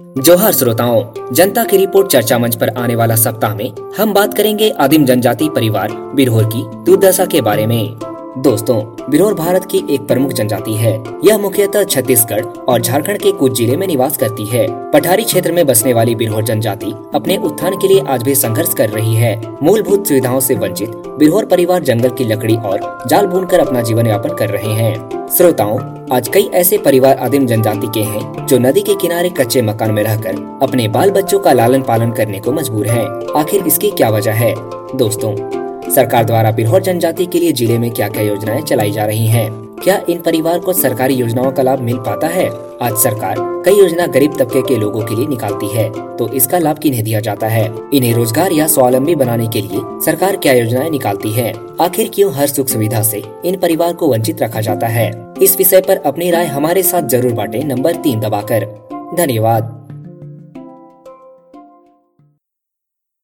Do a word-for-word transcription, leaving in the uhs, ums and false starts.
जोहार श्रोताओं, जनता की रिपोर्ट चर्चा मंच पर आने वाला सप्ताह में हम बात करेंगे आदिम जनजाति परिवार बिरहोर की दुर्दशा के बारे में। दोस्तों, बिरहोर भारत की एक प्रमुख जनजाति है। यह मुख्यतः छत्तीसगढ़ और झारखंड के कुछ जिले में निवास करती है। पठारी क्षेत्र में बसने वाली बिरहोर जनजाति अपने उत्थान के लिए आज भी संघर्ष कर रही है। मूलभूत सुविधाओं से वंचित बिरहोर परिवार जंगल की लकड़ी और जाल बुनकर अपना जीवन यापन कर रहे हैं। श्रोताओं, आज कई ऐसे परिवार आदिम जनजाति के हैं जो नदी के किनारे कच्चे मकान में रहकर अपने बाल बच्चों का लालन पालन करने को मजबूर हैं। आखिर इसकी क्या वजह है? दोस्तों, सरकार द्वारा बिरहोर जनजाति के लिए जिले में क्या क्या योजनाएं चलाई जा रही हैं? क्या इन परिवार को सरकारी योजनाओं का लाभ मिल पाता है? आज सरकार कई योजना गरीब तबके के लोगों के लिए निकालती है, तो इसका लाभ किन्हें दिया जाता है? इन्हें रोजगार या स्वावलंबी बनाने के लिए सरकार क्या योजनाएं निकालती है? आखिर क्यों हर सुख सुविधा से इन परिवार को वंचित रखा जाता है? इस विषय पर अपनी राय हमारे साथ जरूर बांटें नंबर तीन दबाकर। धन्यवाद।